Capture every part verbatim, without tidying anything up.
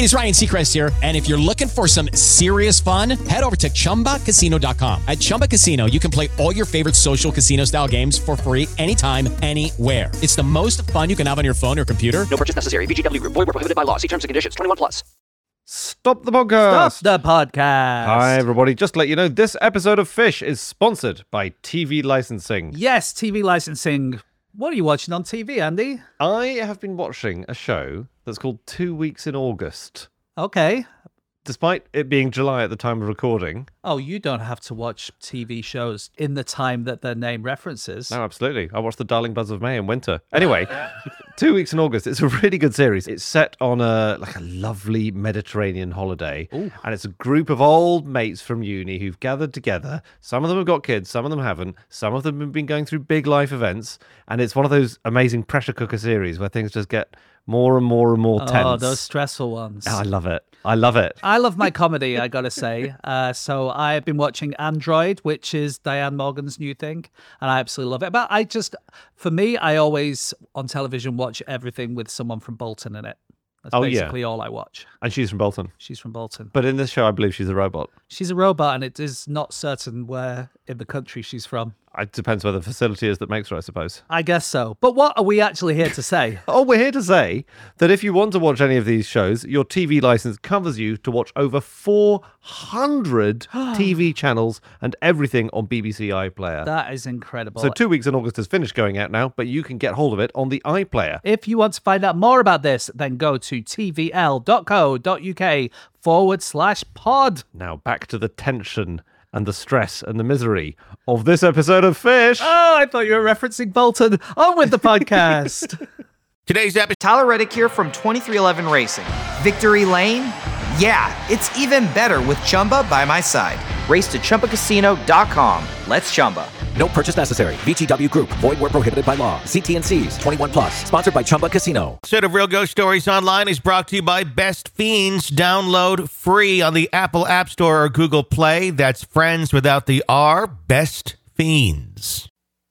it is Ryan Seacrest here. And if you're looking for some serious fun, head over to Chumba Casino dot com. At Chumba Casino, you can play all your favorite social casino style games for free anytime, anywhere. It's the most fun you can have on your phone or computer. No purchase necessary. V G W Group. Void where prohibited by law. See terms and conditions. twenty-one plus. Stop the podcast. Stop the podcast. Hi, everybody. Just to let you know, this episode of Fish is sponsored by T V licensing. Yes, T V licensing. What are you watching on T V, Andy? I have been watching a show that's called Two Weeks in August. Okay. Despite it being July at the time of recording. Oh, you don't have to watch T V shows in the time that their name references. No, absolutely. I watched The Darling Buzz of May in winter. Anyway, Two Weeks in August. It's a really good series. It's set on a like a lovely Mediterranean holiday. Ooh. And it's a group of old mates from uni who've gathered together. Some of them have got kids, some of them haven't. Some of them have been going through big life events. And it's one of those amazing pressure cooker series where things just get more and more and more tense. Oh, those stressful ones. Oh, I love it. I love it. I love my comedy, I gotta say. Uh, so I've been watching Android, which is Diane Morgan's new thing, and I absolutely love it. But I just, for me, I always, on television, watch everything with someone from Bolton in it. That's oh, basically yeah. all I watch. And she's from Bolton. She's from Bolton. But in this show, I believe she's a robot. She's a robot, and it is not certain where in the country she's from. It depends where the facility is that makes her, I suppose. I guess so. But what are we actually here to say? Oh, we're here to say that if you want to watch any of these shows, your T V license covers you to watch over four hundred T V channels and everything on B B C iPlayer. That is incredible. So Two Weeks in August has finished going out now, but you can get hold of it on the iPlayer. If you want to find out more about this, then go to tvl.co.uk forward slash pod. Now back to the tension and the stress and the misery of this episode of Fish. Oh, I thought you were referencing Bolton. On with the podcast. Today's episode. Tyler Reddick here from twenty-three eleven Racing. Victory Lane? Yeah, it's even better with Chumba by my side. Race to Chumba Casino dot com. Let's Chumba. No purchase necessary. V G W Group. Void where prohibited by law. See T and C's. twenty-one plus. Sponsored by Chumba Casino. Episode of Real Ghost Stories Online is brought to you by Best Fiends. Download free on the Apple App Store or Google Play. That's friends without the R. Best Fiends.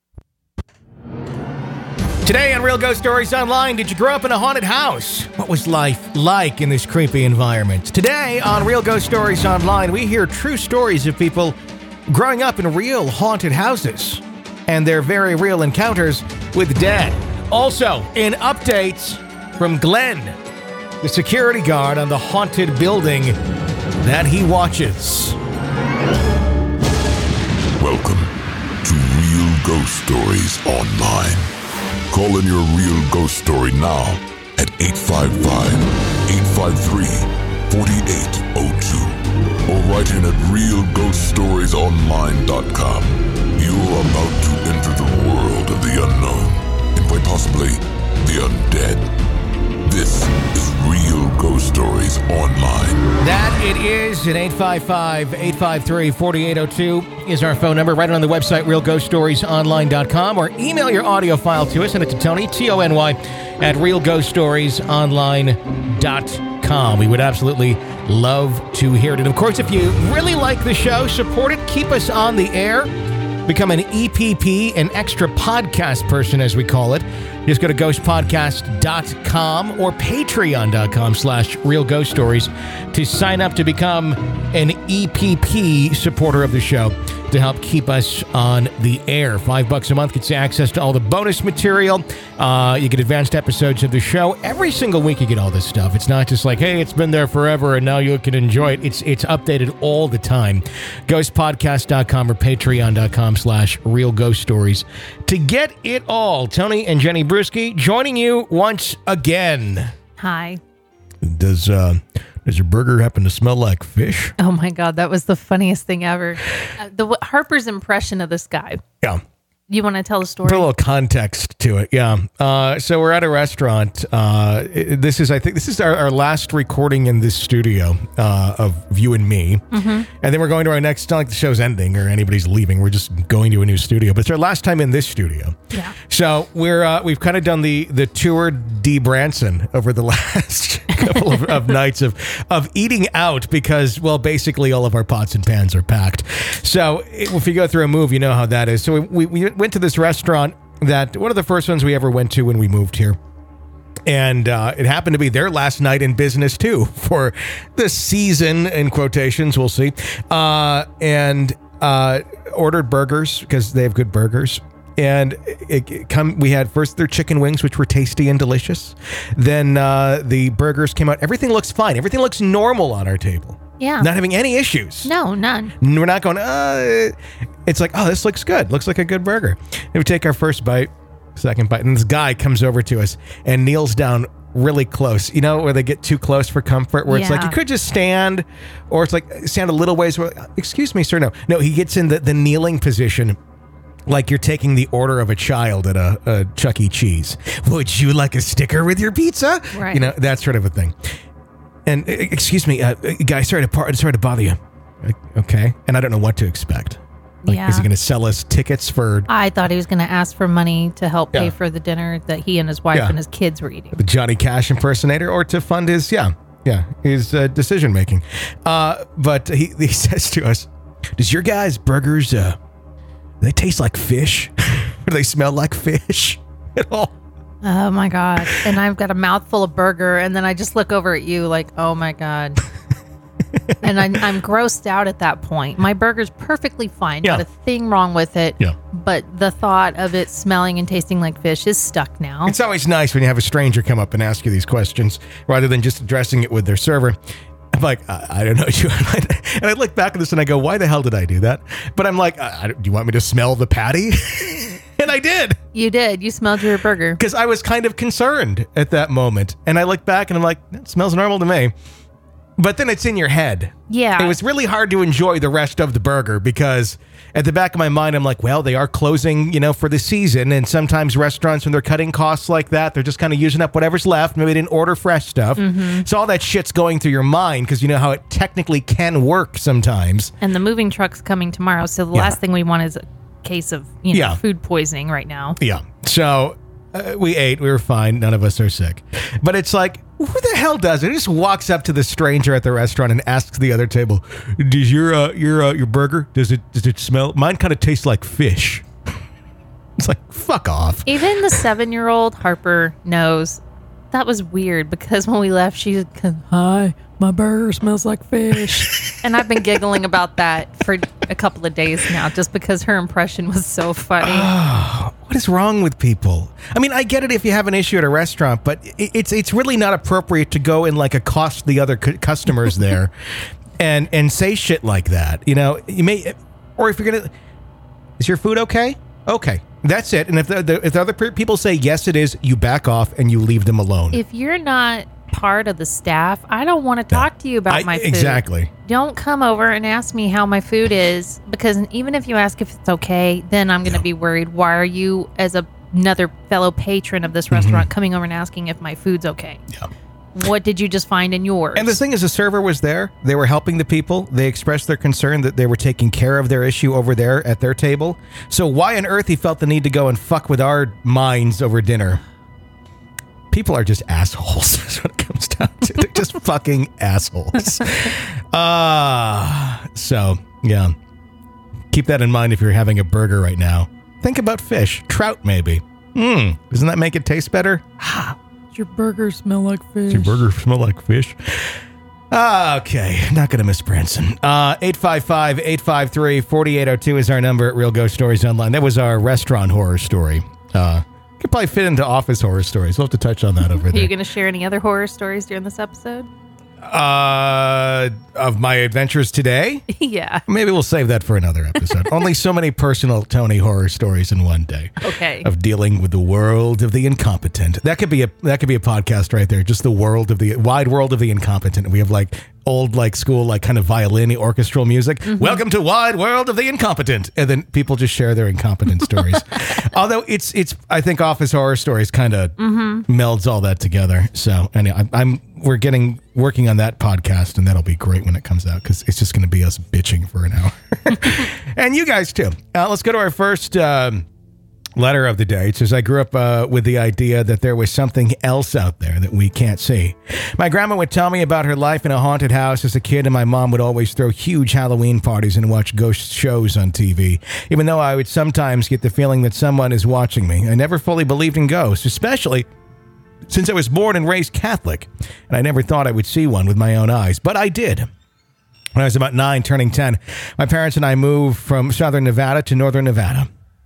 Today on Real Ghost Stories Online, did you grow up in a haunted house? What was life like in this creepy environment? Today on Real Ghost Stories Online, we hear true stories of people growing up in real haunted houses and their very real encounters with the dead. Also, in updates from Glenn, the security guard on the haunted building that he watches. Welcome to Real Ghost Stories Online. Call in your real ghost story now at eight five five, eight five three, four eight zero two or write in at real ghost stories online dot com. You are about to enter the world of the unknown and quite possibly the undead. This is Real Ghost Stories Online. That it is, and eight five five, eight five three, four eight zero two is our phone number. Write it on the website, real ghost stories online dot com, or email your audio file to us, send it to Tony, T O N Y, at real ghost stories online dot com. We would absolutely love to hear it. And of course, if you really like the show, support it, keep us on the air, become an E P P, an extra podcast person, as we call it. Just go to ghost podcast dot com or patreon.com slash real ghost stories to sign up to become an E P P supporter of the show to help keep us on the air. Five bucks a month gets you access to all the bonus material. Uh, you get advanced episodes of the show. Every single week you get all this stuff. It's not just like, hey, it's been there forever and now you can enjoy it. It's it's updated all the time. ghost podcast dot com or patreon.com slash real ghost stories to get it all. Tony and Jenny Bruschi joining you once again. Hi. Does uh, does your burger happen to smell like fish? Oh my God, that was the funniest thing ever. Uh, the Harper's impression of this guy. Yeah. You want to tell the story? Put a little context to it, yeah. Uh, so we're at a restaurant. Uh, this is, I think, this is our, our last recording in this studio uh, of you and me. Mm-hmm. And then we're going to our next, it's not like the show's ending or anybody's leaving. We're just going to a new studio. But it's our last time in this studio. Yeah. So we're, uh, we've kind of done the, the tour de Branson over the last couple of, of nights of, of eating out because, well, basically all of our pots and pans are packed. So if you go through a move, you know how that is. So we, we, we went to this restaurant that, one of the first ones we ever went to when we moved here. And uh, it happened to be their last night in business, too, for the season, in quotations, we'll see. Uh, and uh, ordered burgers because they have good burgers. And it, it come. we had first their chicken wings, which were tasty and delicious. Then uh, the burgers came out. Everything looks fine. Everything looks normal on our table. Yeah. Not having any issues. No, none. We're not going, uh, it's like, oh, this looks good. Looks like a good burger. And we take our first bite, second bite, and this guy comes over to us and kneels down really close. You know, where they get too close for comfort, where it's like, Yeah. you could just stand, or it's like, stand a little ways. Where, excuse me, sir. No, no, he gets in the, the kneeling position. Like you're taking the order of a child at a, a Chuck E. Cheese. Would you like a sticker with your pizza? Right. You know, that sort of a thing. And uh, excuse me, uh, guy, sorry to par- sorry to bother you. Like, okay, and I don't know what to expect. Like, Yeah. is he going to sell us tickets for I thought he was going to ask for money to help pay Yeah. for the dinner that he and his wife Yeah. and his kids were eating. the Johnny Cash impersonator, or to fund his yeah yeah his uh, decision making? Uh, but he he says to us, "Does your guys' burgers uh, they taste like fish? Or do they smell like fish at all?" Oh my God. And I've got a mouthful of burger, and then I just look over at you like, oh my God. And I'm, I'm grossed out at that point. My burger's perfectly fine. Yeah. Not a thing wrong with it. Yeah. But the thought of it smelling and tasting like fish is stuck now. It's always nice when you have a stranger come up and ask you these questions rather than just addressing it with their server. I'm like, I, I don't know. And I look back at this and I go, why the hell did I do that? But I'm like, I, I, do you want me to smell the patty? And I did. You did. You smelled your burger. Because I was kind of concerned at that moment. And I look back and I'm like, that smells normal to me. But then it's in your head. Yeah. It was really hard to enjoy the rest of the burger because at the back of my mind, I'm like, well, they are closing, you know, for the season. And sometimes restaurants, when they're cutting costs like that, they're just kind of using up whatever's left. Maybe they didn't order fresh stuff. Mm-hmm. So all that shit's going through your mind because you know how it technically can work sometimes. And the moving truck's coming tomorrow. So the Yeah. last thing we want is a case of, you know, Yeah. food poisoning right now. Yeah. So uh, we ate. We were fine. None of us are sick. But it's like, who the hell does it? It just walks up to the stranger at the restaurant and asks the other table, "Does your uh, your uh, your burger does it does it smell? Mine kind of tastes like fish." It's like, fuck off. Even the seven-year-old Harper knows that was weird because when we left, she said, "Hi, my burger smells like fish," and I've been giggling about that for a couple of days now, just because her impression was so funny. What is wrong with people? I mean, I get it if you have an issue at a restaurant, but it, it's it's really not appropriate to go and like accost the other cu- customers there, and and say shit like that. You know, you may, or if you're gonna, is your food okay? Okay, that's it. And if the, the if the other pe- people say yes, it is, you back off and you leave them alone. If you're not part of the staff, I don't want to talk to you about I- my food. exactly. Don't come over and ask me how my food is, because even if you ask if it's okay, then I'm going to be worried. Why are you, as a, another fellow patron of this restaurant, coming over and asking if my food's okay? Yeah. What did you just find in yours? And the thing is, the server was there. They were helping the people. They expressed their concern that they were taking care of their issue over there at their table. So why on earth he felt the need to go and fuck with our minds over dinner? People are just assholes. That's what it comes down to. They're just fucking assholes. Ah, uh, so yeah. Keep that in mind if you're having a burger right now. Think about fish, trout maybe. Hmm, doesn't that make it taste better? your burger smell like fish? Does your burger smell like fish? Okay, not going to miss Branson. Uh, eight five five, eight five three, four eight zero two is our number at Real Ghost Stories Online. That was our restaurant horror story. Uh, could probably fit into office horror stories. We'll have to touch on that over Are there. you going to share any other horror stories during this episode? Uh, of my adventures today? Yeah. Maybe we'll save that for another episode. Only so many personal Tony horror stories in one day. Okay. Of dealing with the world of the incompetent. That could be a that could be a podcast right there. Just the world of the wide world of the incompetent. We have like old like school like kind of violin orchestral music. Mm-hmm. Welcome to Wide World of the Incompetent. And then people just share their incompetent stories. Although it's it's I think Office Horror Stories kind of Mm-hmm. melds all that together. So anyway, I'm, I'm we're getting working on that podcast, and that'll be great when it comes out because it's just going to be us bitching for an hour, and you guys too. Uh, let's go to our first um, letter of the day. It says, I grew up uh, with the idea that there was something else out there that we can't see. My grandma would tell me about her life in a haunted house as a kid, and my mom would always throw huge Halloween parties and watch ghost shows on T V, even though I would sometimes get the feeling that someone is watching me. I never fully believed in ghosts, especially since I was born and raised Catholic, and I never thought I would see one with my own eyes, but I did. When I was about nine, turning ten, my parents and I moved from southern Nevada to northern Nevada.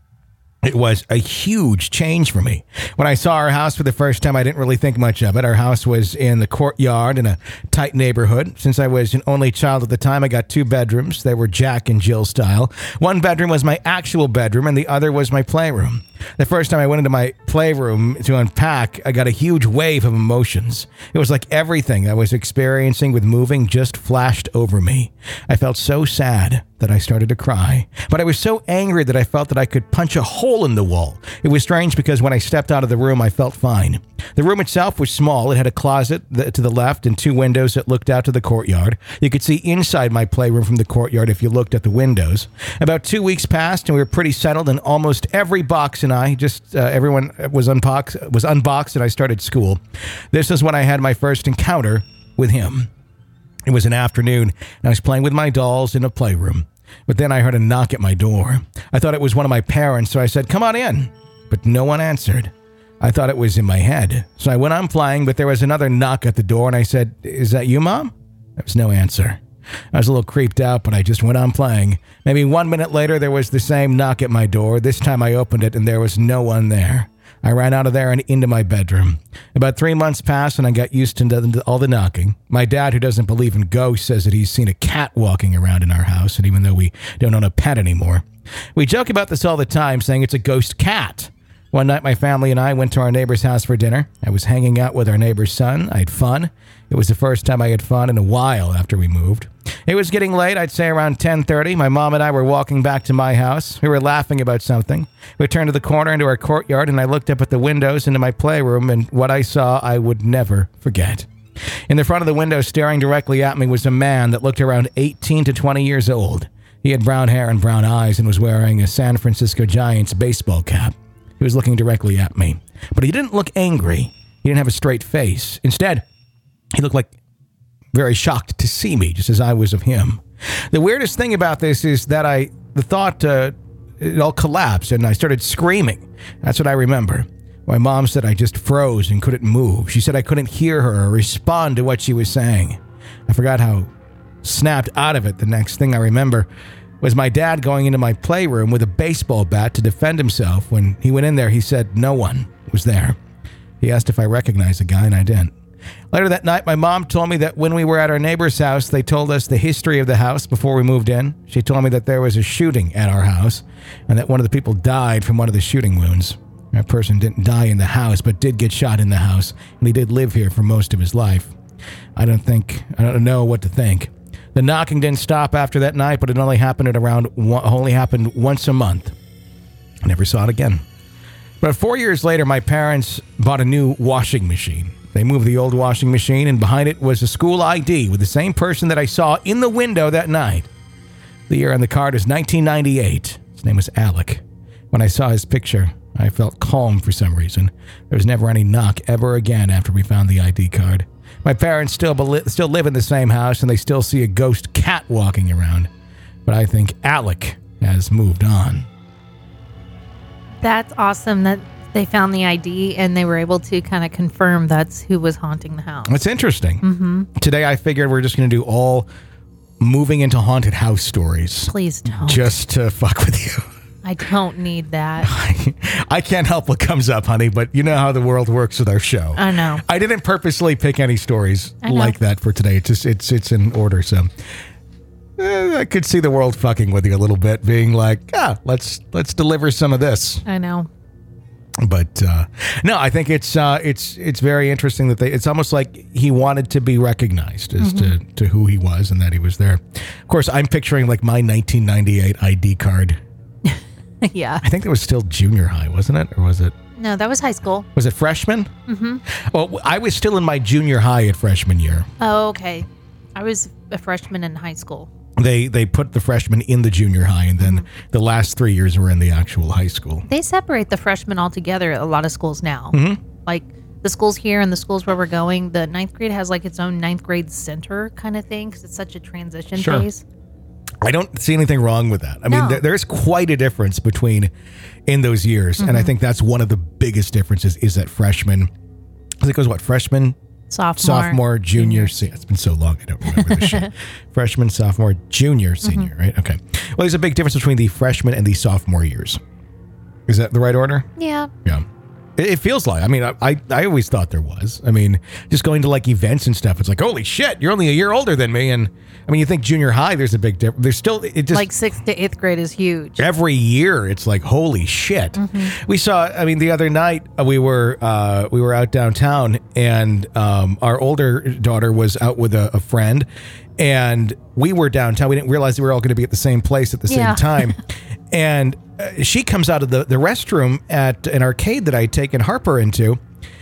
It was a huge change for me. When I saw our house for the first time, I didn't really think much of it. Our house was in the courtyard in a tight neighborhood. Since I was an only child at the time, I got two bedrooms. They were Jack and Jill style. One bedroom was my actual bedroom, and the other was my playroom. The first time I went into my playroom to unpack, I got a huge wave of emotions. It was like everything I was experiencing with moving just flashed over me. I felt so sad that I started to cry. But I was so angry that I felt that I could punch a hole in the wall. It was strange because when I stepped out of the room, I felt fine. The room itself was small. It had a closet to the left and two windows that looked out to the courtyard. You could see inside my playroom from the courtyard if you looked at the windows. About two weeks passed and we were pretty settled, and almost every box and I just, uh, everyone was, unbox- was unboxed and I started school. This is when I had my first encounter with him. It was an afternoon, and I was playing with my dolls in a playroom. But then I heard a knock at my door. I thought it was one of my parents, so I said, "Come on in." But no one answered. I thought it was in my head. So I went on playing, but there was another knock at the door, and I said, "Is that you, Mom?" There was no answer. I was a little creeped out, but I just went on playing. Maybe one minute later, there was the same knock at my door. This time I opened it, and there was no one there. I ran out of there and into my bedroom. About three months passed, and I got used to all the knocking. My dad, who doesn't believe in ghosts, says that he's seen a cat walking around in our house, and even though we don't own a pet anymore. We joke about this all the time, saying it's a ghost cat. One night, my family and I went to our neighbor's house for dinner. I was hanging out with our neighbor's son. I had fun. It was the first time I had fun in a while after we moved. It was getting late, I'd say around ten thirty. My mom and I were walking back to my house. We were laughing about something. We turned to the corner into our courtyard, and I looked up at the windows into my playroom, and what I saw I would never forget. In the front of the window, staring directly at me, was a man that looked around eighteen to twenty years old. He had brown hair and brown eyes and was wearing a San Francisco Giants baseball cap. He was looking directly at me. But he didn't look angry. He didn't have a straight face. Instead, he looked like very shocked to see me, just as I was of him. The weirdest thing about this is that I, the thought, uh, it all collapsed and I started screaming. That's what I remember. My mom said I just froze and couldn't move. She said I couldn't hear her or respond to what she was saying. I forgot how snapped out of it. The next thing I remember was my dad going into my playroom with a baseball bat to defend himself. When he went in there, he said no one was there. He asked if I recognized the guy, and I didn't. Later that night, my mom told me that when we were at our neighbor's house, they told us the history of the house before we moved in. She told me that there was a shooting at our house and that one of the people died from one of the shooting wounds. That person didn't die in the house, but did get shot in the house, and he did live here for most of his life. I don't think, I don't know what to think. The knocking didn't stop after that night, but it only happened at around, only happened once a month. I never saw it again. But four years later, my parents bought a new washing machine. They moved the old washing machine, and behind it was a school I D with the same person that I saw in the window that night. The year on the card is nineteen ninety-eight. His name was Alec. When I saw his picture, I felt calm for some reason. There was never any knock ever again after we found the I D card. My parents still beli- still live in the same house, and they still see a ghost cat walking around. But I think Alec has moved on. That's awesome that they found the I D and they were able to kind of confirm that's who was haunting the house. It's interesting. Mm-hmm. Today I figured we're just going to do all moving into haunted house stories. Please don't. Just to fuck with you. I don't need that. I can't help what comes up, honey, but you know how the world works with our show. I know. I didn't purposely pick any stories I know. like that for today. It's just it's it's in order, so eh, I could see the world fucking with you a little bit, being like, ah, let's let's deliver some of this. I know. But uh, no, I think it's uh, it's it's very interesting that they. It's almost like he wanted to be recognized as mm-hmm. to, to who he was and that he was there. Of course, I'm picturing like my nineteen ninety-eight I D card. Yeah, I think that was still junior high, wasn't it, or was it? No, that was high school. Was it freshman? Mm-hmm. Well, I was still in my junior high at freshman year. Oh, okay. I was a freshman in high school. They they put the freshmen in the junior high, and then mm-hmm. the last three years were in the actual high school. They separate the freshmen altogether at a lot of schools now. Mm-hmm. Like the schools here and the schools where we're going, the ninth grade has like its own ninth grade center kind of thing because it's such a transition sure. phase. I don't see anything wrong with that. I no. mean, there, there's quite a difference between in those years, mm-hmm. and I think that's one of the biggest differences is that freshmen think it was what, freshman, Sophomore. sophomore, junior, senior. It's been so long, I don't remember this shit. Freshman, sophomore, junior, senior, mm-hmm. right? Okay. Well, there's a big difference between the freshman and the sophomore years. Is that the right order? Yeah. Yeah. It, it feels like. I mean, I, I I always thought there was. I mean, just going to like events and stuff, it's like, holy shit, you're only a year older than me. And I mean, you think junior high, there's a big difference. There's still, it just. Like sixth to eighth grade is huge. Every year, it's like, holy shit. Mm-hmm. We saw, I mean, the other night, uh, we were uh, we were out downtown, and um, our older daughter was out with a, a friend, and we were downtown. We didn't realize we were all going to be at the same place at the yeah. same time. And uh, she comes out of the, the restroom at an arcade that I had taken Harper into.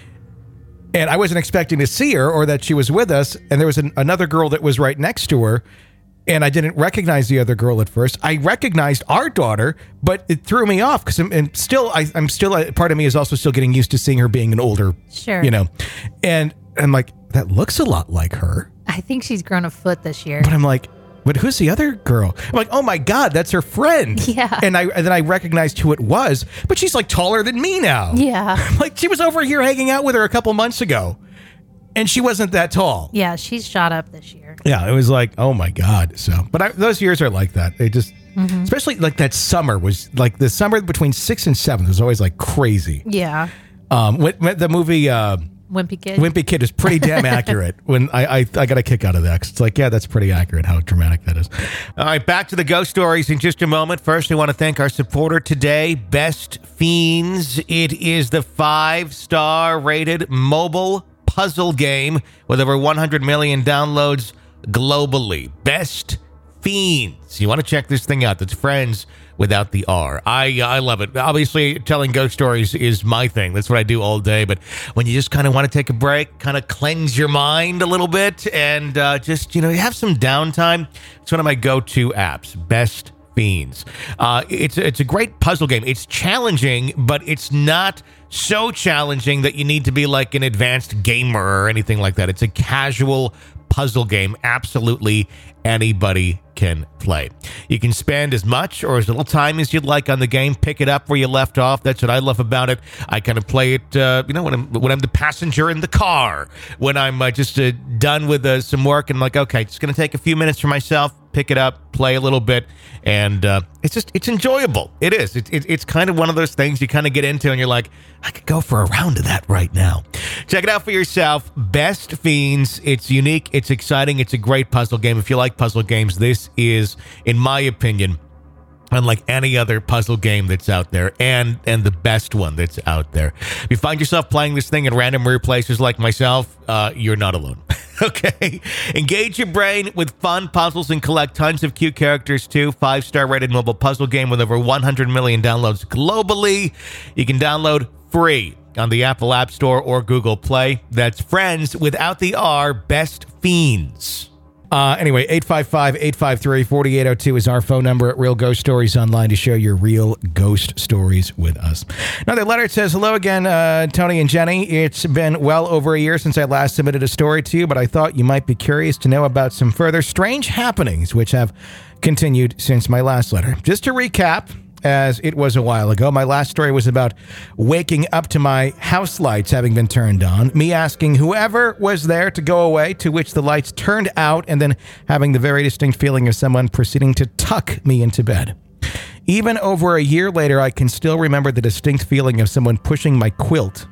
And I wasn't expecting to see her or that she was with us. And there was an, another girl that was right next to her. And I didn't recognize the other girl at first. I recognized our daughter, but it threw me off because I'm and still, I, I'm still, uh, part of me is also still getting used to seeing her being an older, sure. you know. And I'm like, that looks a lot like her. I think she's grown a foot this year. But I'm like, but who's the other girl? I'm like, oh my God, that's her friend. Yeah. And I and then I recognized who it was, but she's like taller than me now. Yeah. Like she was over here hanging out with her a couple months ago, and she wasn't that tall. Yeah, she's shot up this year. Yeah, it was like, oh my God. So, but I, those years are like that. They just, mm-hmm. especially like that summer was like the summer between six and seven was always like crazy. Yeah. Um, when, when the movie. Uh, Wimpy Kid. Wimpy Kid is pretty damn accurate. When I, I I got a kick out of that. 'Cause it's like, yeah, that's pretty accurate how dramatic that is. All right, back to the ghost stories in just a moment. First, I want to thank our supporter today, Best Fiends. It is the five-star rated mobile puzzle game with over one hundred million downloads globally. Best Fiends. You want to check this thing out. That's friends without the R. I I love it. Obviously, telling ghost stories is my thing. That's what I do all day. But when you just kind of want to take a break, kind of cleanse your mind a little bit, and uh, just, you know, have some downtime, it's one of my go-to apps, Best Fiends. Uh, it's, it's a great puzzle game. It's challenging, but it's not so challenging that you need to be like an advanced gamer or anything like that. It's a casual puzzle game. Absolutely anybody can play. You can spend as much or as little time as you'd like on the game. Pick it up where you left off. That's what I love about it. I kind of play it, uh, you know, when I'm when I'm the passenger in the car, when I'm uh, just uh, done with uh, some work, and I'm like, okay, it's going to take a few minutes for myself. Pick it up, play a little bit, and uh, it's just it's enjoyable. It is. It, it, it's kind of one of those things you kind of get into, and you're like, I could go for a round of that right now. Check it out for yourself. Best Fiends. It's unique. It's exciting. It's a great puzzle game. If you like puzzle games, this is, in my opinion, unlike any other puzzle game that's out there, and and the best one that's out there. If you find yourself playing this thing in random weird places like myself, uh, you're not alone. Okay? Engage your brain with fun puzzles and collect tons of cute characters too. Five-star rated mobile puzzle game with over one hundred million downloads globally. You can download free on the Apple App Store or Google Play. That's friends without the R, Best Fiends. Uh, anyway, eight five five, eight five three, four eight zero two is our phone number at Real Ghost Stories Online to share your real ghost stories with us. Another letter says, hello again, uh, Tony and Jenny. It's been well over a year since I last submitted a story to you, but I thought you might be curious to know about some further strange happenings which have continued since my last letter. Just to recap, as it was a while ago, my last story was about waking up to my house lights having been turned on, me asking whoever was there to go away, to which the lights turned out, and then having the very distinct feeling of someone proceeding to tuck me into bed. Even over a year later, I can still remember the distinct feeling of someone pushing my quilt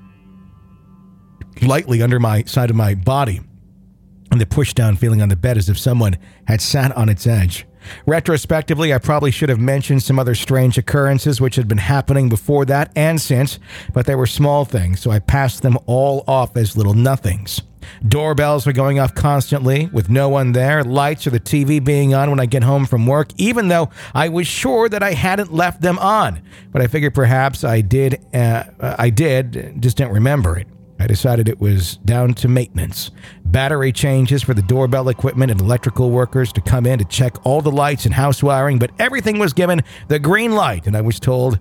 lightly under my side of my body, and the push-down feeling on the bed as if someone had sat on its edge. Retrospectively, I probably should have mentioned some other strange occurrences which had been happening before that and since, but they were small things, so I passed them all off as little nothings. Doorbells were going off constantly with no one there, lights or the T V being on when I get home from work, even though I was sure that I hadn't left them on. But I figured perhaps I did, uh, I did, just didn't remember it. I decided it was down to maintenance. Battery changes for the doorbell equipment and electrical workers to come in to check all the lights and house wiring, but everything was given the green light, and I was told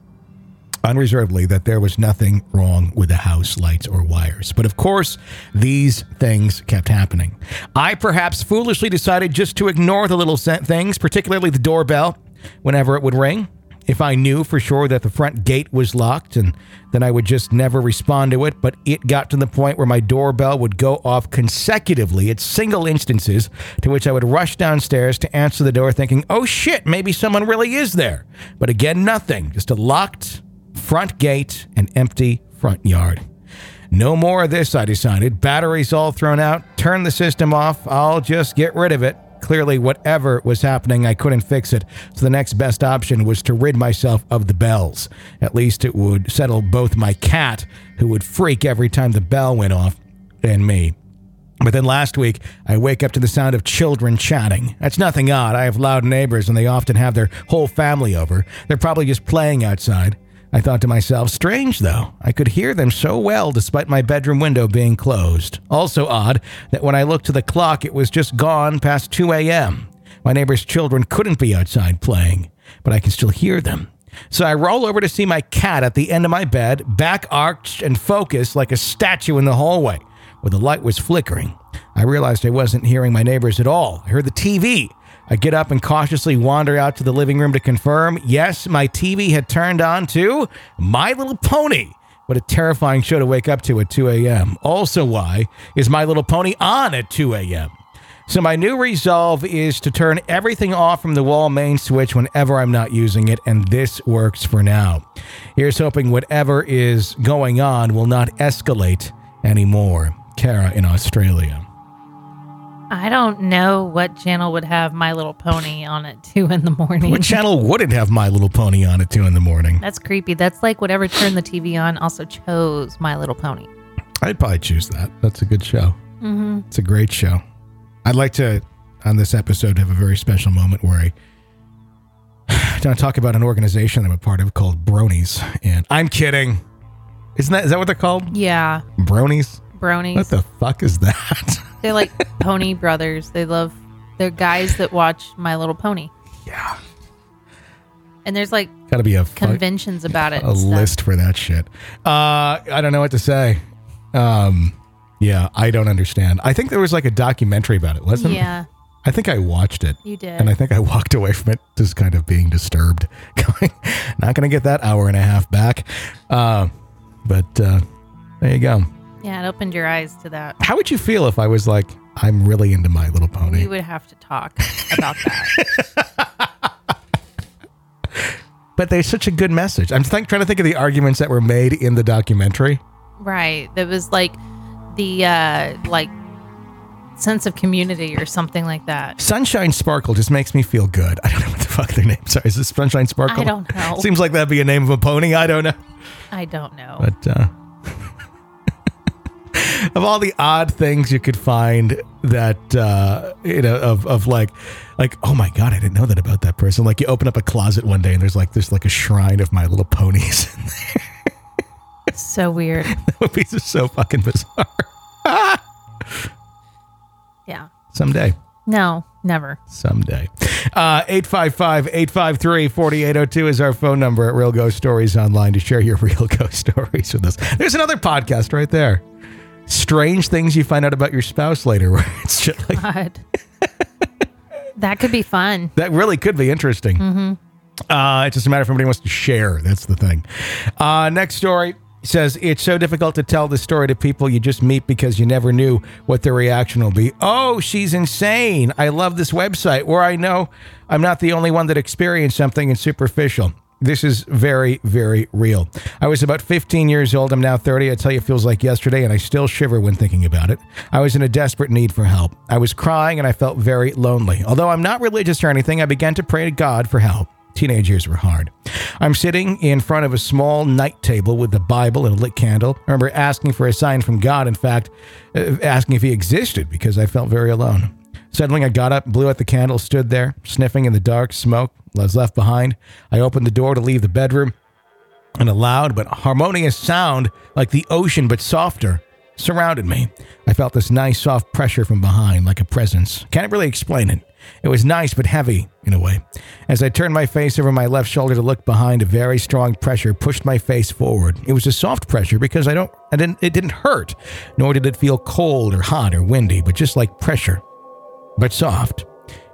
unreservedly that there was nothing wrong with the house lights or wires. But of course, these things kept happening. I perhaps foolishly decided just to ignore the little things, particularly the doorbell, whenever it would ring. If I knew for sure that the front gate was locked, and then I would just never respond to it, but it got to the point where my doorbell would go off consecutively at single instances, to which I would rush downstairs to answer the door thinking, oh shit, maybe someone really is there. But again, nothing. Just a locked front gate and empty front yard. No more of this, I decided. Batteries all thrown out. Turn the system off. I'll just get rid of it. Clearly, whatever was happening, I couldn't fix it. So the next best option was to rid myself of the bells. At least it would settle both my cat, who would freak every time the bell went off, and me. But then last week, I wake up to the sound of children chatting. That's nothing odd. I have loud neighbors, and they often have their whole family over. They're probably just playing outside. I thought to myself, strange though, I could hear them so well despite my bedroom window being closed. Also odd that when I looked to the clock, it was just gone past two a.m. My neighbor's children couldn't be outside playing, but I can still hear them. So I roll over to see my cat at the end of my bed, back arched and focused like a statue in the hallway, where the light was flickering. I realized I wasn't hearing my neighbors at all. I heard the T V. I get up and cautiously wander out to the living room to confirm, yes, my T V had turned on to My Little Pony. What a terrifying show to wake up to at two a.m. Also, why is My Little Pony on at two a.m.? So my new resolve is to turn everything off from the wall main switch whenever I'm not using it, and this works for now. Here's hoping whatever is going on will not escalate anymore. Kara in Australia. I don't know what channel would have My Little Pony on at two in the morning. What channel wouldn't have My Little Pony on at two in the morning? That's creepy. That's like whatever turned the T V on also chose My Little Pony. I'd probably choose that. That's a good show. Mm-hmm. It's a great show. I'd like to, on this episode, have a very special moment where I don't talk about an organization I'm a part of called Bronies. And I'm kidding. Isn't that, is that what they're called? Yeah. Bronies? Bronies. What the fuck is that? They're like pony brothers. They love, they're guys that watch My Little Pony. Yeah. And there's like Gotta be a conventions about it. A and stuff. list for that shit. Uh, I don't know what to say. Um, yeah, I don't understand. I think there was like a documentary about it, wasn't Yeah. it? I think I watched it. You did. And I think I walked away from it just kind of being disturbed. Going, not going to get that hour and a half back. Uh, but uh, there you go. Yeah, it opened your eyes to that. How would you feel if I was like, I'm really into My Little Pony? We would have to talk about that. But there's such a good message. I'm think, trying to think of the arguments that were made in the documentary. Right. There was like the uh, like sense of community or something like that. Sunshine Sparkle just makes me feel good. I don't know what the fuck their names are. Is this Sunshine Sparkle? I don't know. Seems like that'd be a name of a pony. I don't know. I don't know. But uh, of all the odd things you could find that, uh, you know, of, of like, like, oh my God, I didn't know that about that person. Like you open up a closet one day and there's like, there's like a shrine of My Little Ponies in there. So weird. That would be just so fucking bizarre. Yeah. Someday. No, never. Someday. Uh, eight five five, eight five three, four eight zero two is our phone number at Real Ghost Stories Online to share your real ghost stories with us. There's another podcast right there. Strange things you find out about your spouse later. Where it's shit like God. That could be fun. that really could be interesting. Mm-hmm. Uh, it's just a matter if everybody wants to share. That's the thing. Uh, next story says, it's so difficult to tell this story to people you just meet because you never knew what their reaction will be. Oh, she's insane. I love this website where I know I'm not the only one that experienced something in superficial. This is very, very real. I was about fifteen years old. I'm now thirty. I tell you, it feels like yesterday, and I still shiver when thinking about it. I was in a desperate need for help. I was crying, and I felt very lonely. Although I'm not religious or anything, I began to pray to God for help. Teenage years were hard. I'm sitting in front of a small night table with the Bible and a lit candle. I remember asking for a sign from God, in fact, uh, asking if he existed because I felt very alone. Suddenly, I got up, blew out the candle, stood there, sniffing in the dark smoke I was left behind. I opened the door to leave the bedroom, and a loud but harmonious sound, like the ocean but softer, surrounded me. I felt this nice soft pressure from behind, like a presence. Can't really explain it. It was nice but heavy, in a way. As I turned my face over my left shoulder to look behind, a very strong pressure pushed my face forward. It was a soft pressure because I don't, I didn't, it didn't hurt, nor did it feel cold or hot or windy, but just like pressure, but soft.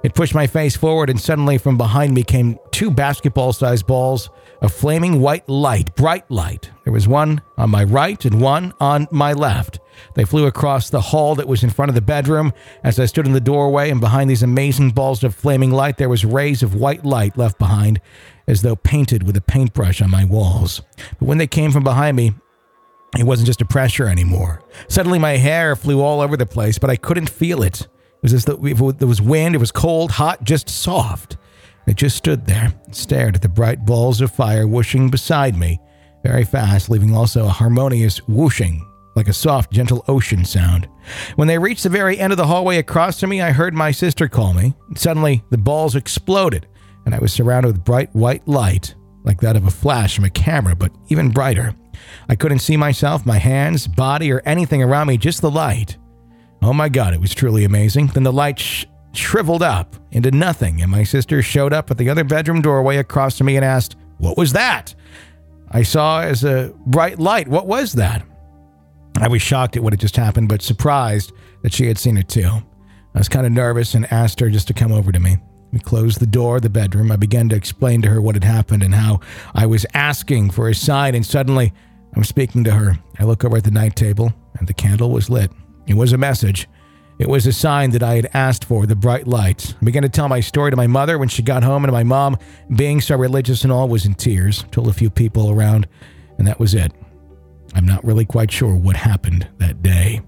It pushed my face forward, and suddenly from behind me came two basketball-sized balls of flaming white light, bright light. There was one on my right and one on my left. They flew across the hall that was in front of the bedroom. As I stood in the doorway, and behind these amazing balls of flaming light, there was rays of white light left behind, as though painted with a paintbrush on my walls. But when they came from behind me, it wasn't just a pressure anymore. Suddenly my hair flew all over the place, but I couldn't feel it. It was as though there was wind, it was cold, hot, just soft. I just stood there and stared at the bright balls of fire whooshing beside me, very fast, leaving also a harmonious whooshing, like a soft, gentle ocean sound. When they reached the very end of the hallway across from me, I heard my sister call me. Suddenly, the balls exploded, and I was surrounded with bright white light, like that of a flash from a camera, but even brighter. I couldn't see myself, my hands, body, or anything around me, just the light. Oh my God, it was truly amazing. Then the light sh- shriveled up into nothing, and my sister showed up at the other bedroom doorway across from me and asked, "What was that?" I saw as a bright light. What was that? I was shocked at what had just happened, but surprised that she had seen it too. I was kind of nervous and asked her just to come over to me. We closed the door of the bedroom. I began to explain to her what had happened and how I was asking for a sign, and suddenly I'm speaking to her. I look over at the night table, and the candle was lit. It was a message. It was a sign that I had asked for, the bright light. I began to tell my story to my mother when she got home, and my mom, being so religious and all, was in tears. Told a few people around, and that was it. I'm not really quite sure what happened that day.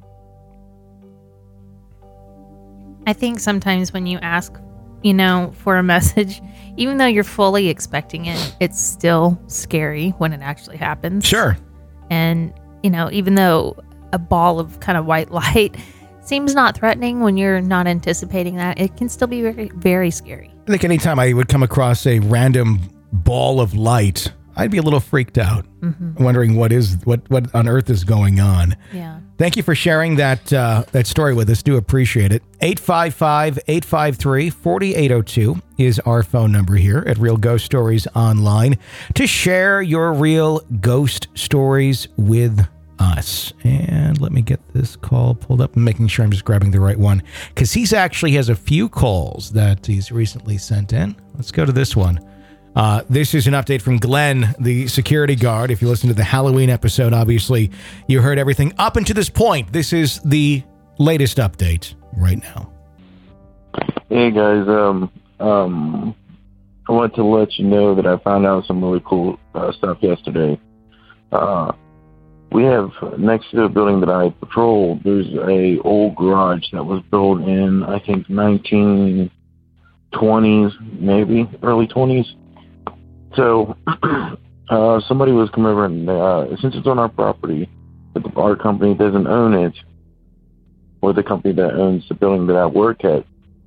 I think sometimes when you ask, you know, for a message, even though you're fully expecting it, it's still scary when it actually happens. Sure. And, you know, even though a ball of kind of white light seems not threatening when you're not anticipating that, it can still be very, very scary. I think anytime I would come across a random ball of light, I'd be a little freaked out, mm-hmm. wondering what is what what on earth is going on. Yeah. Thank you for sharing that uh, that story with us. Do appreciate it. eight five five, eight five three, four eight zero two is our phone number here at Real Ghost Stories Online to share your real ghost stories with us. And let me get this call pulled up and making sure I'm just grabbing the right one, because he's actually has a few calls that he's recently sent in. Let's go to this one. Uh, this is an update from Glenn, the security guard. If you listen to the Halloween episode, obviously you heard everything up until this point. This is the latest update right now. Hey guys, um, um, I want to let you know that I found out some really cool uh, stuff yesterday. Uh, we have next to the building that I patrol, there's a old garage that was built in, I think, nineteen twenties, maybe early twenties. So, uh, somebody was coming over and, uh, since it's on our property, but our company doesn't own it, or the company that owns the building that I work at.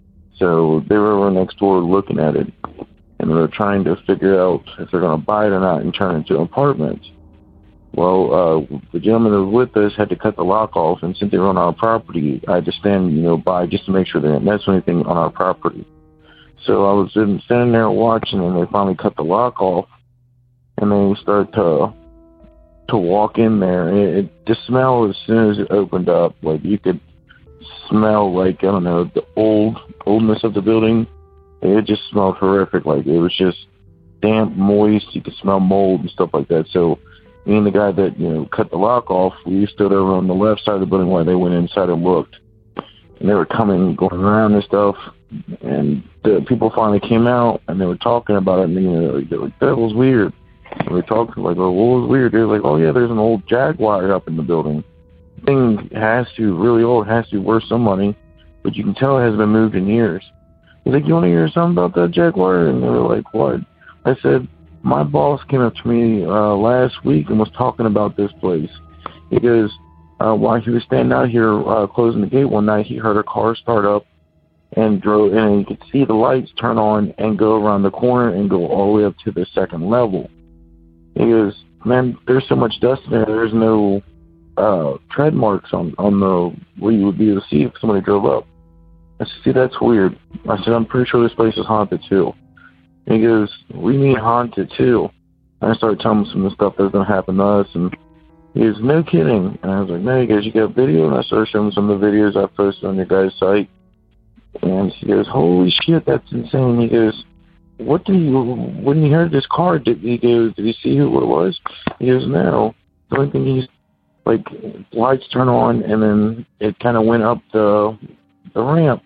So they were over next door looking at it, and they were trying to figure out if they're going to buy it or not and turn it into an apartment. Well, uh, the gentleman that was with us had to cut the lock off, and since they were on our property, I had to stand, you know, by just to make sure they didn't mess with anything on our property. So I was standing there watching, and they finally cut the lock off, and they started to to walk in there. And it, it, the smell, as soon as it opened up, like you could smell, like, I don't know, the old oldness of the building. It just smelled horrific. Like it was just damp, moist. You could smell mold and stuff like that. So me and the guy that, you know, cut the lock off, we stood over on the left side of the building while they went inside and looked. And they were coming, going around and stuff. And the people finally came out, and they were talking about it, and you know, like, like, that was weird. And we were talking, like, oh, what was weird? They were like, oh, yeah, there's an old Jaguar up in the building. The thing has to, really old, has to be worth some money, but you can tell it hasn't been moved in years. He's like, you want to hear something about that Jaguar? And they were like, what? I said, my boss came up to me uh, last week and was talking about this place. He goes, uh, while he was standing out here uh, closing the gate one night, he heard a car start up and drove, and he could see the lights turn on and go around the corner and go all the way up to the second level. He goes, man, there's so much dust in there, there's no uh, tread marks on, on the where you would be able to see if somebody drove up. I said, see, that's weird. I said, I'm pretty sure this place is haunted too. And he goes, we mean haunted too. And I started telling him some of the stuff that's going to happen to us, and he goes, no kidding. And I was like, no, he goes, you got video? And I started showing him some of the videos I posted on your guys' site. And she goes, holy shit, that's insane. He goes, what did you, when you heard this car, did he goes, did you see who it was? He goes, no. The only thing he's, like, lights turn on, and then it kind of went up the the ramp.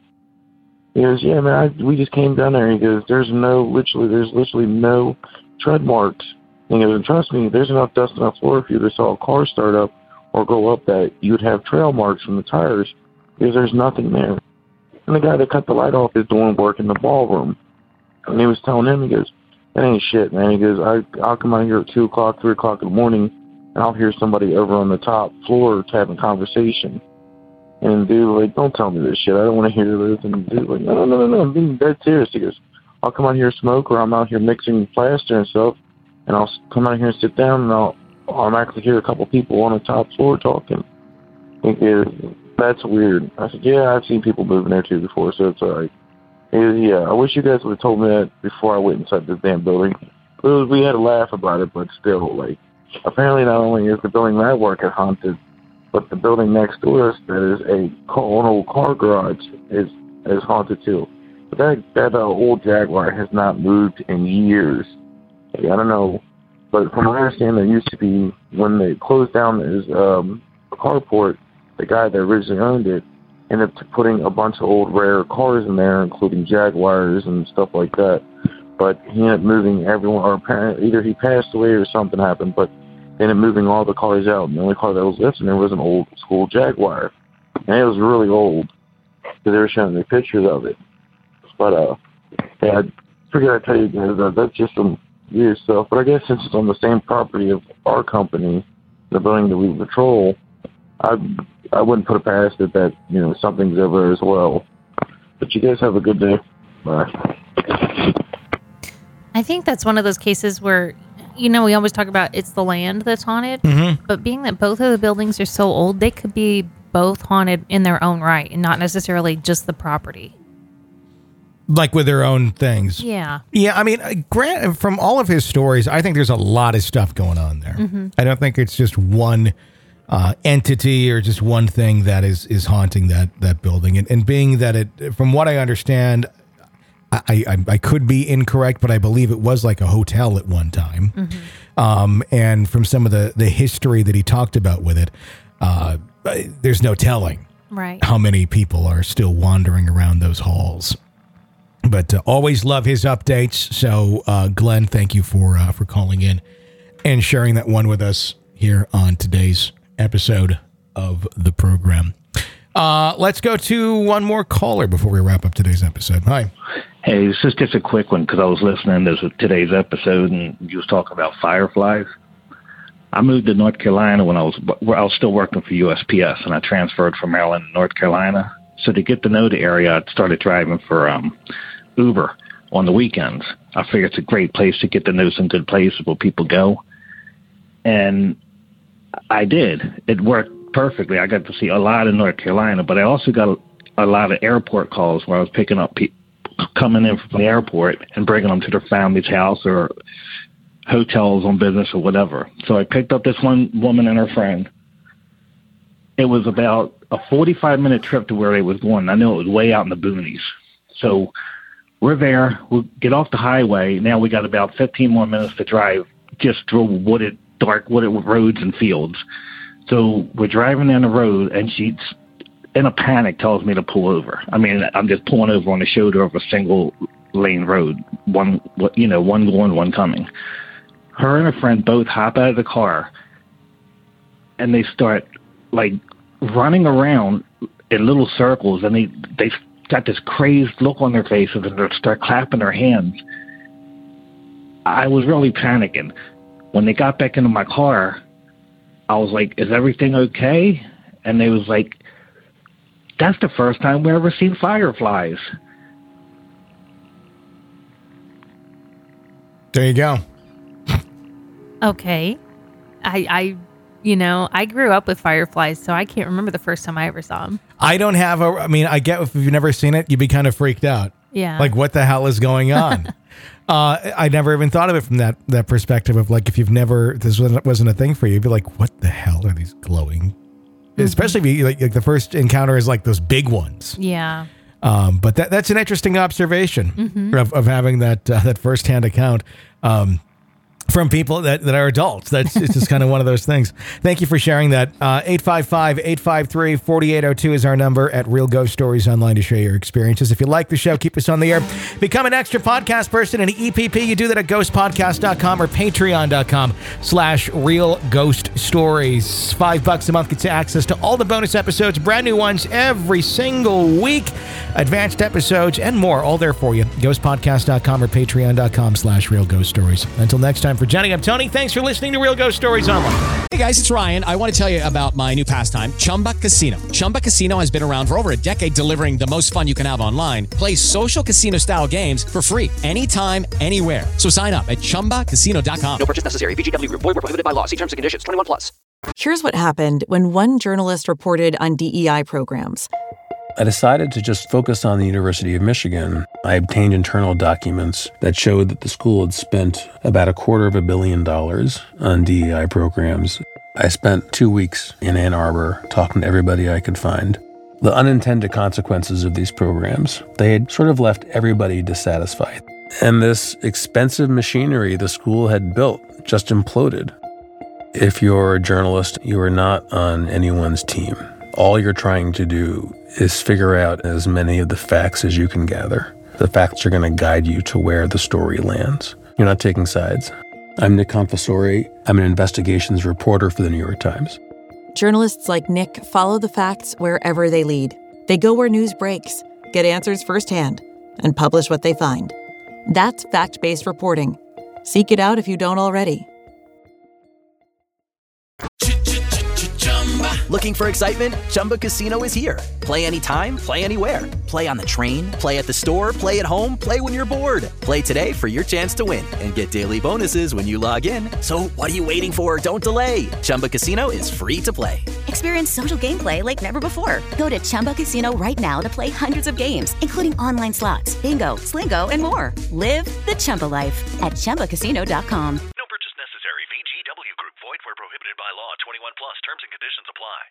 He goes, yeah, man, I, we just came down there. He goes, there's no, literally, there's literally no tread marks. And he goes, and trust me, there's enough dust on the floor if you just saw a car start up or go up that you would have trail marks from the tires, because there's nothing there. And the guy that cut the light off is doing work in the ballroom. And he was telling him, he goes, that ain't shit, man. He goes, I, I'll come out here at two o'clock, three o'clock in the morning, and I'll hear somebody over on the top floor having a conversation. And dude, like, don't tell me this shit. I don't want to hear this. And dude, like, no, no, no, no, I'm being dead serious. He goes, I'll come out here and smoke, or I'm out here mixing plaster and stuff, and I'll come out here and sit down, and I'll, I'll actually hear a couple people on the top floor talking. He goes, that's weird. I said, yeah, I've seen people moving there too before, so it's all right. He goes, yeah, I wish you guys would have told me that before I went inside this damn building. It was, we had a laugh about it, but still, like, apparently not only is the building that I work at haunted, but the building next to us that is a car, an old car garage is is haunted too. But that that uh, old Jaguar has not moved in years. Like, I don't know, but from what I understand, there used to be, when they closed down his um, carport, the guy that originally owned it ended up putting a bunch of old rare cars in there, including Jaguars and stuff like that. But he ended up moving everyone, or apparently either he passed away or something happened, but they ended up moving all the cars out. And the only car that was left in there was an old school Jaguar. And it was really old, because they were showing me pictures of it. But, uh, yeah, I figured I'd tell you guys that that's just some weird stuff. But I guess since it's on the same property of our company, the building that we patrol, I I wouldn't put it past it that, you know, something's over there as well. But you guys have a good day. Bye. I think that's one of those cases where, you know, we always talk about it's the land that's haunted, Mm-hmm. but being that both of the buildings are so old, they could be both haunted in their own right and not necessarily just the property. Like with their own things. Yeah. Yeah, I mean, uh, Grant, from all of his stories, I think there's a lot of stuff going on there. Mm-hmm. I don't think it's just one uh, entity or just one thing that is is haunting that that building. And, and being that it, from what I understand, I, I I could be incorrect, but I believe it was like a hotel at one time. Mm-hmm. Um, and from some of the, the history that he talked about with it, uh, there's no telling Right. how many people are still wandering around those halls. But uh, always love his updates. So, uh, Glenn, thank you for uh, for calling in and sharing that one with us here on today's episode of the program. Uh, let's go to one more caller before we wrap up today's episode. Hi. Hey, this is just a quick one because I was listening to today's episode and you was talking about fireflies. I moved to North Carolina when I was I was still working for U S P S, and I transferred from Maryland to North Carolina. So to get to know the area, I started driving for um, Uber on the weekends. I figured it's a great place to get to know some good places where people go. And I did. It worked perfectly. I got to see a lot in North Carolina, but I also got a, a lot of airport calls where I was picking up people coming in from the airport and bringing them to their family's house or hotels on business or whatever. So I picked up this one woman and her friend. It was about a forty-five minute trip to where they was going. I know it was way out in the boonies. So we're there. We'll get off the highway. Now we got about fifteen more minutes to drive just through wooded, dark wooded roads and fields. So we're driving down the road, and she's in a panic tells me to pull over. I mean, I'm just pulling over on the shoulder of a single lane road, one, you know, one going, one coming. Her and her friend both hop out of the car, and they start like running around in little circles, and they they got this crazed look on their faces, and they start clapping their hands. I was really panicking. When they got back into my car, I was like, "Is everything okay?" And they was like, "That's the first time we ever seen fireflies." There you go. Okay. I, I, you know, I grew up with fireflies, so I can't remember the first time I ever saw them. I don't have a, I mean, I get if you've never seen it, you'd be kind of freaked out. Yeah. Like, what the hell is going on? uh, I never even thought of it from that, that perspective of like, if you've never, if this wasn't, wasn't a thing for you, you'd be like, what the hell are these glowing? Mm-hmm. Especially if you, like, like the first encounter is like those big ones. Yeah. Um, but that that's an interesting observation Mm-hmm. of, of having that uh, that firsthand account. Um, from people that, that are adults. That's it's just kind of one of those things. Thank you for sharing that. Uh, eight five five, eight five three, four eight zero two is our number at Real Ghost Stories Online to share your experiences. If you like the show, keep us on the air. Become an extra podcast person, an E P P. You do that at ghost podcast dot com or patreon.com slash Real Ghost Stories. Five bucks a month gets you access to all the bonus episodes, brand new ones every single week, advanced episodes, and more. All there for you. ghost podcast dot com or patreon.com slash Real Ghost Stories. Until next time, for Jenny, I'm Tony. Thanks for listening to Real Ghost Stories Online. Hey guys, it's Ryan. I want to tell you about my new pastime, Chumba Casino. Chumba Casino has been around for over a decade, delivering the most fun you can have online. Play social casino-style games for free anytime, anywhere. So sign up at chumba casino dot com. No purchase necessary. V G W Group. Void where prohibited by law. See terms and conditions. twenty-one plus. Here's what happened when one journalist reported on D E I programs. I decided to just focus on the University of Michigan. I obtained internal documents that showed that the school had spent about a quarter of a billion dollars on D E I programs. I spent two weeks in Ann Arbor talking to everybody I could find. The unintended consequences of these programs, they had sort of left everybody dissatisfied. And this expensive machinery the school had built just imploded. If you're a journalist, you are not on anyone's team. All you're trying to do is figure out as many of the facts as you can gather. The facts are going to guide you to where the story lands. You're not taking sides. I'm Nick Confessori. I'm an investigations reporter for the New York Times. Journalists like Nick follow the facts wherever they lead. They go where news breaks, get answers firsthand, and publish what they find. That's fact-based reporting. Seek it out if you don't already. Looking for excitement? Chumba Casino is here. Play anytime, play anywhere. Play on the train, play at the store, play at home, play when you're bored. Play today for your chance to win and get daily bonuses when you log in. So what are you waiting for? Don't delay. Chumba Casino is free to play. Experience social gameplay like never before. Go to Chumba Casino right now to play hundreds of games, including online slots, bingo, Slingo, and more. Live the Chumba life at chumba casino dot com. No purchase necessary. V G W Group. Void where prohibited by law. twenty-one plus. Terms and conditions apply.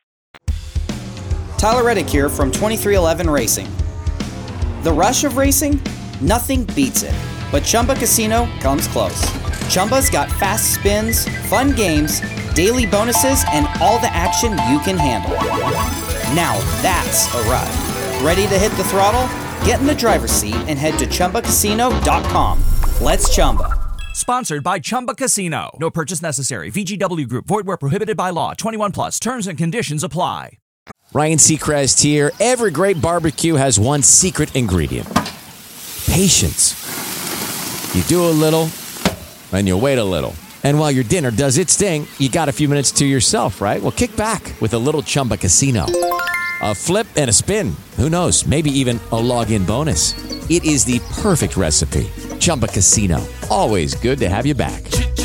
Tyler Reddick here from twenty-three eleven Racing. The rush of racing? Nothing beats it. But Chumba Casino comes close. Chumba's got fast spins, fun games, daily bonuses, and all the action you can handle. Now that's a ride. Ready to hit the throttle? Get in the driver's seat and head to chumba casino dot com. Let's Chumba. Sponsored by Chumba Casino. No purchase necessary. V G W Group. Void where prohibited by law. twenty-one plus. Terms and conditions apply. Ryan Seacrest here. Every great barbecue has one secret ingredient. Patience. You do a little, and you wait a little. And while your dinner does its thing, you got a few minutes to yourself, right? Well, kick back with a little Chumba Casino. A flip and a spin. Who knows? Maybe even a login bonus. It is the perfect recipe. Chumba Casino. Always good to have you back.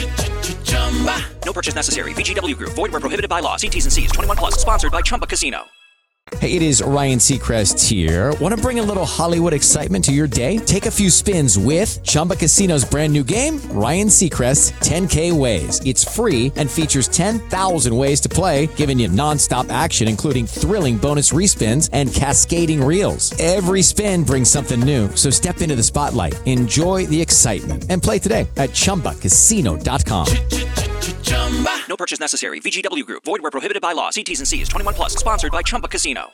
No purchase necessary. V G W Group. Void where prohibited by law. See T's and C's. twenty-one plus. Sponsored by Chumba Casino. Hey, it is Ryan Seacrest here. Want to bring a little Hollywood excitement to your day? Take a few spins with Chumba Casino's brand new game, Ryan Seacrest's ten K Ways. It's free and features ten thousand ways to play, giving you nonstop action, including thrilling bonus respins and cascading reels. Every spin brings something new, so step into the spotlight, enjoy the excitement, and play today at chumba casino dot com. No purchase necessary. V G W Group. Void where prohibited by law. See T's and C's. twenty-one plus. Sponsored by Chumba Casino.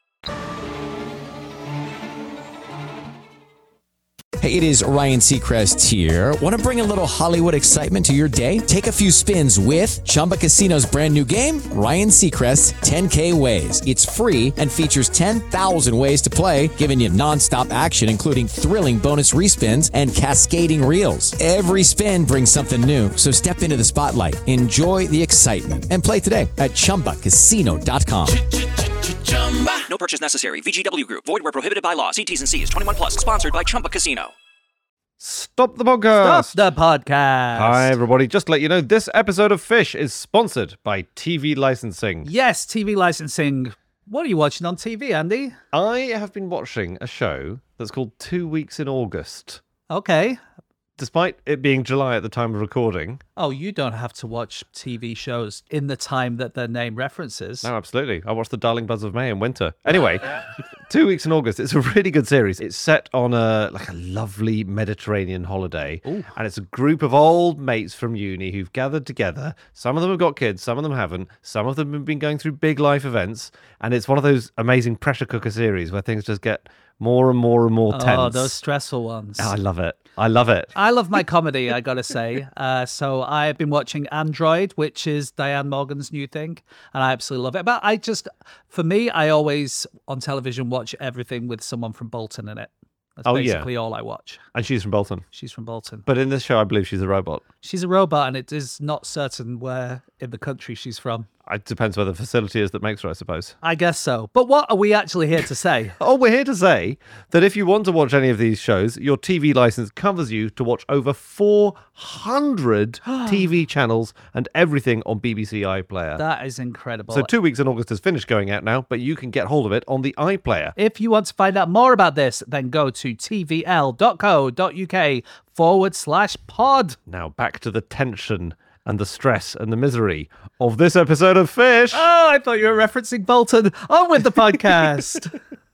Hey, it is Ryan Seacrest here. Want to bring a little Hollywood excitement to your day? Take a few spins with Chumba Casino's brand new game, Ryan Seacrest's ten K Ways. It's free and features ten thousand ways to play, giving you nonstop action, including thrilling bonus respins and cascading reels. Every spin brings something new, so step into the spotlight, enjoy the excitement, and play today at chumba casino dot com. No purchase necessary. V G W Group. Void where prohibited by law. See T's and C's. twenty-one plus. Sponsored by Chumba Casino. Stop the podcast. Stop the podcast. Hi, everybody. Just to let you know, this episode of Fish is sponsored by T V licensing. Yes, T V licensing. What are you watching on T V, Andy? I have been watching a show that's called Two Weeks in August. Okay. despite it being July at the time of recording. Oh, you don't have to watch T V shows in the time that their name references. No, absolutely. I watched The Darling Buds of May in winter. Anyway, Two Weeks in August. It's a really good series. It's set on a like a lovely Mediterranean holiday. Ooh. And it's a group of old mates from uni who've gathered together. Some of them have got kids, some of them haven't. Some of them have been going through big life events. And it's one of those amazing pressure cooker series where things just get more and more and more tense. Oh, those stressful ones. Oh, I love it. I love it. I love my comedy, I gotta say. Uh, so I've been watching Android, which is Diane Morgan's new thing, and I absolutely love it. But I just, for me, I always on television watch everything with someone from Bolton in it. That's Oh, basically yeah. all I watch. And she's from Bolton. She's from Bolton. But in this show, I believe she's a robot. She's a robot, and it is not certain where in the country she's from. It depends where the facility is that makes her, I suppose. I guess so. But what are we actually here to say? Oh, we're here to say that if you want to watch any of these shows, your T V license covers you to watch over four hundred T V channels and everything on B B C iPlayer. That is incredible. So Two Weeks in August has finished going out now, but you can get hold of it on the iPlayer. If you want to find out more about this, then go to tvl.co.uk forward slash pod. Now back to the tension and the stress and the misery of this episode of Fish. Oh, I thought you were referencing Bolton. On with the podcast.